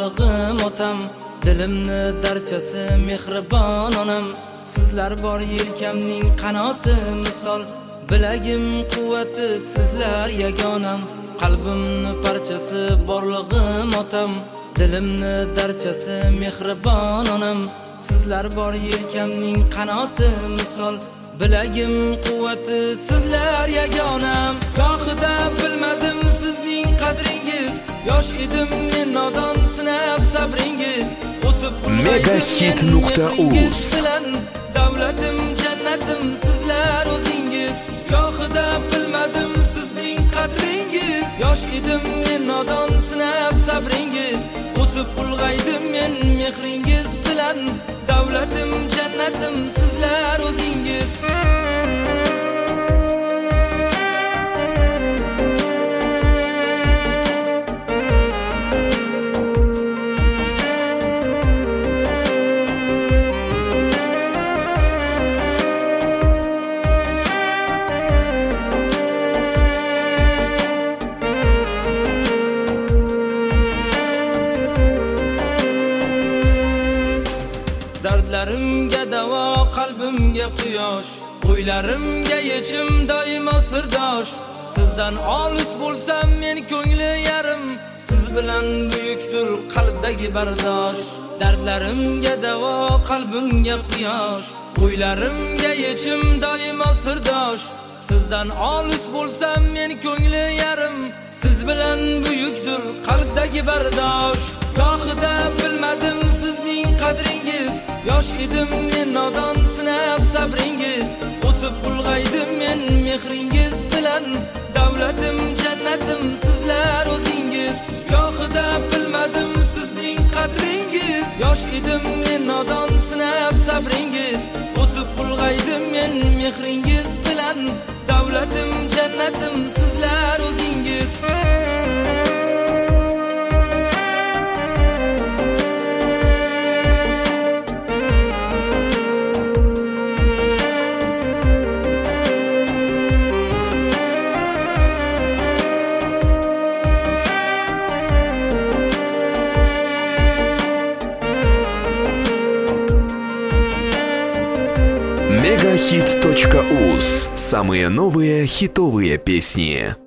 borlig'im otam, dilimni darchasi mehribon onam. Sizlar bor yelkamning qanoti misol, bilagim quvvati sizlar yagonam. Qalbimni parchasi borlig'im otam, dilimni darchasi mehribon onam. Sizlar bor yelkamning qanoti misol, bilagim quvvati sizlar yagonam. Gohida bilmadim sizning qadringiz, yosh edim men nodon sinab sabringiz. Megahit.uz davlatim jannatim sizlar o'zingiz. Gohida bilmadim sizning qadringiz, yosh edim men nodon sinab sabringiz. O'sib ulg'aydim men mehringiz bilan, davlatim jannatim sizlar o'zingiz. Dardlarimga davo, qalbimga quyosh, o'ylarimga yechim doimo sirdosh. Sizdan olis bo'lsam men ko'ngli yarim, siz bilan buyukdir qalbdagi bardosh. Dardlarimga davo, qalbimga quyosh, o'ylarimga yechim doimo sirdosh. Sizdan olis bo'lsam men ko'ngli yarim, siz bilan buyukdir qalbdagi bardosh. Gohida bilmadim sizning qadringiz, yosh edim men nodon sinab sabringiz. O'sib ulg'aydim men mehringiz bilan, davlatim jannatim sizlar o'zingiz. Gohida bilmadim sizning qadringiz, yosh edim men nodon sinab sabringiz. O'sib ulg'aydim men mehringiz bilan, davlatim jannatim sizlar o'zingiz. Megahit.uz. Самые новые хитовые песни.